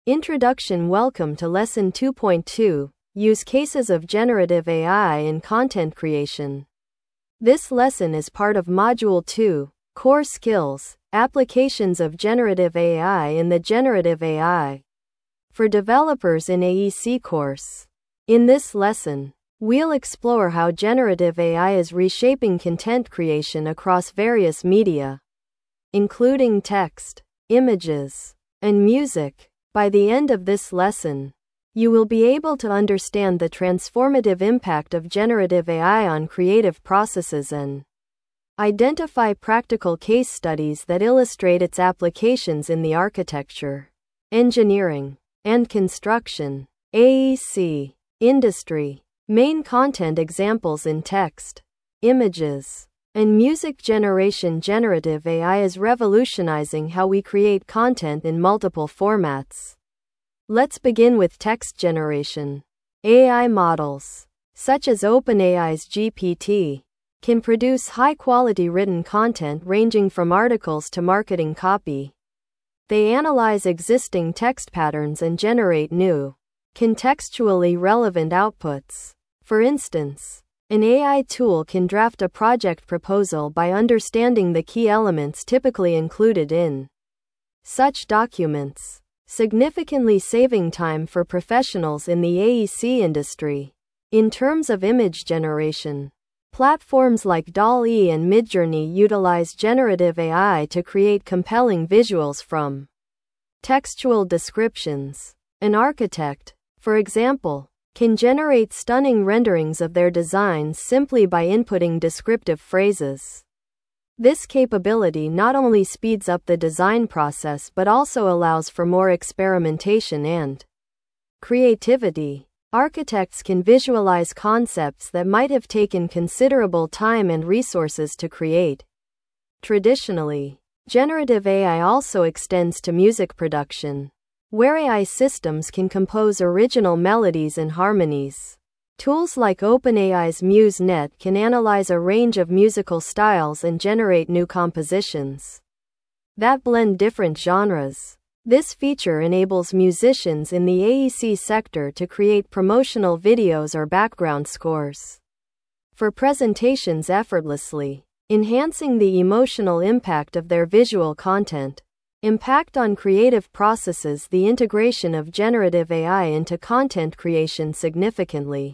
Introduction. Welcome to Lesson 2.2, Use Cases of Generative AI in Content Creation. This lesson is part of Module 2, Core Skills, Applications of Generative AI in the Generative AI for Developers in AEC course. In this lesson, we'll explore how generative AI is reshaping content creation across various media, including text, images, and music. By the end of this lesson, you will be able to understand the transformative impact of generative AI on creative processes and identify practical case studies that illustrate its applications in the architecture, engineering, and construction (AEC) industry. Main content examples in text, images, and music generation. Generative AI is revolutionizing how we create content in multiple formats. Let's begin with text generation. AI models, such as OpenAI's GPT, can produce high-quality written content ranging from articles to marketing copy. They analyze existing text patterns and generate new, contextually relevant outputs. For instance, an AI tool can draft a project proposal by understanding the key elements typically included in such documents, significantly saving time for professionals in the AEC industry. In terms of image generation, platforms like DALL-E and Midjourney utilize generative AI to create compelling visuals from textual descriptions. An architect, for example, can generate stunning renderings of their designs simply by inputting descriptive phrases. This capability not only speeds up the design process but also allows for more experimentation and creativity. Architects can visualize concepts that might have taken considerable time and resources to create. Traditionally, generative AI also extends to music production, where AI systems can compose original melodies and harmonies. Tools like OpenAI's MuseNet can analyze a range of musical styles and generate new compositions that blend different genres. This feature enables musicians in the AEC sector to create promotional videos or background scores for presentations effortlessly, enhancing the emotional impact of their visual content. Impact on creative processes. The integration of generative AI into content creation significantly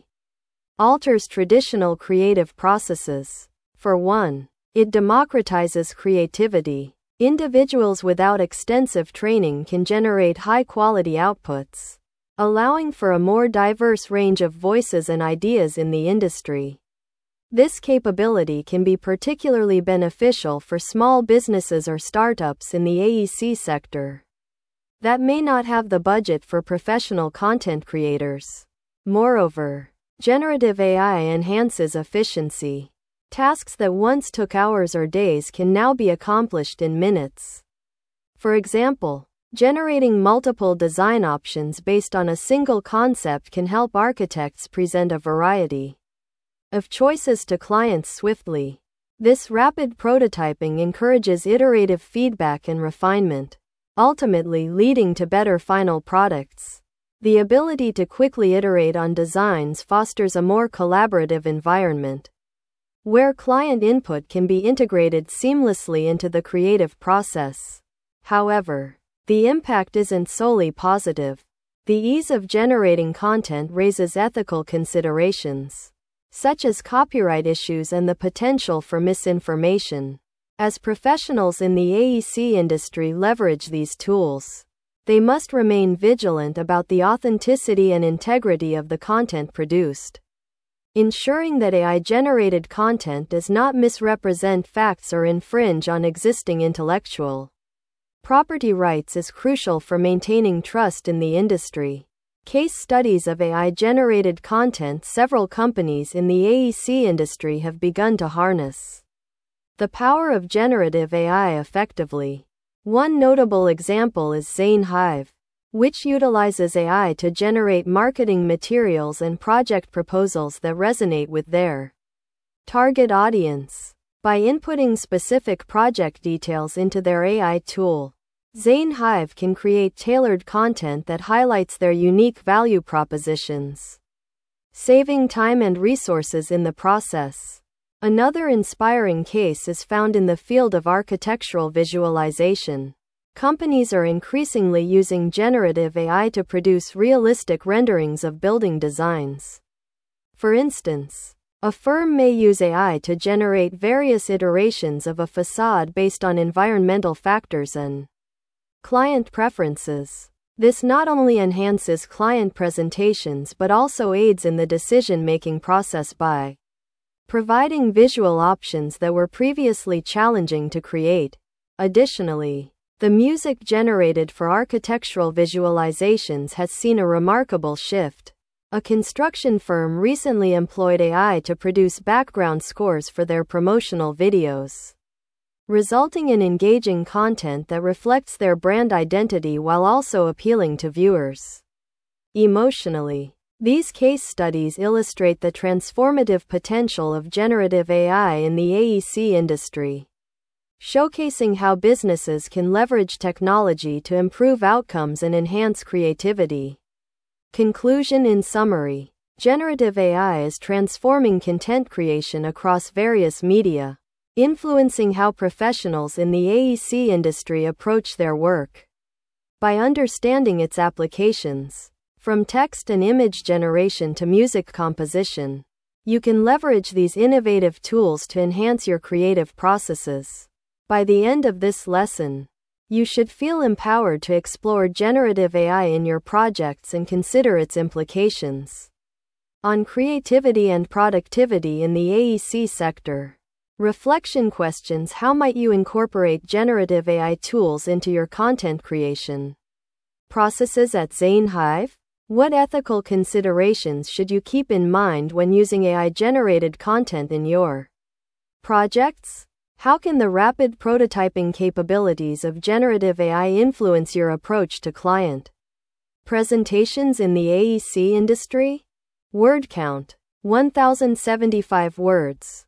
alters traditional creative processes. For one, it democratizes creativity. Individuals without extensive training can generate high-quality outputs, allowing for a more diverse range of voices and ideas in the industry. This capability can be particularly beneficial for small businesses or startups in the AEC sector that may not have the budget for professional content creators. Moreover, generative AI enhances efficiency. Tasks that once took hours or days can now be accomplished in minutes. For example, generating multiple design options based on a single concept can help architects present a variety of choices to clients swiftly. This rapid prototyping encourages iterative feedback and refinement, ultimately leading to better final products. The ability to quickly iterate on designs fosters a more collaborative environment, where client input can be integrated seamlessly into the creative process. However, the impact isn't solely positive. The ease of generating content raises ethical considerations, such as copyright issues and the potential for misinformation. As professionals in the AEC industry leverage these tools, they must remain vigilant about the authenticity and integrity of the content produced, ensuring that AI-generated content does not misrepresent facts or infringe on existing intellectual property rights is crucial for maintaining trust in the industry. Case studies of AI-generated content. Several companies in the AEC industry have begun to harness the power of generative AI effectively. One notable example is Zane Hive, which utilizes AI to generate marketing materials and project proposals that resonate with their target audience. By inputting specific project details into their AI tool, Zane Hive can create tailored content that highlights their unique value propositions, saving time and resources in the process. Another inspiring case is found in the field of architectural visualization. Companies are increasingly using generative AI to produce realistic renderings of building designs. For instance, a firm may use AI to generate various iterations of a facade based on environmental factors and client preferences. This not only enhances client presentations but also aids in the decision-making process by providing visual options that were previously challenging to create. Additionally, the music generated for architectural visualizations has seen a remarkable shift. A construction firm recently employed AI to produce background scores for their promotional videos, resulting in engaging content that reflects their brand identity while also appealing to viewers emotionally. These case studies illustrate the transformative potential of generative AI in the AEC industry, showcasing how businesses can leverage technology to improve outcomes and enhance creativity. Conclusion. In summary, generative AI is transforming content creation across various media, influencing how professionals in the AEC industry approach their work. By understanding its applications, from text and image generation to music composition, you can leverage these innovative tools to enhance your creative processes. By the end of this lesson, you should feel empowered to explore generative AI in your projects and consider its implications on creativity and productivity in the AEC sector. Reflection questions: how might you incorporate generative AI tools into your content creation processes at Zane Hive? What ethical considerations should you keep in mind when using AI-generated content in your projects? How can the rapid prototyping capabilities of generative AI influence your approach to client presentations in the AEC industry? Word count: 1075 words.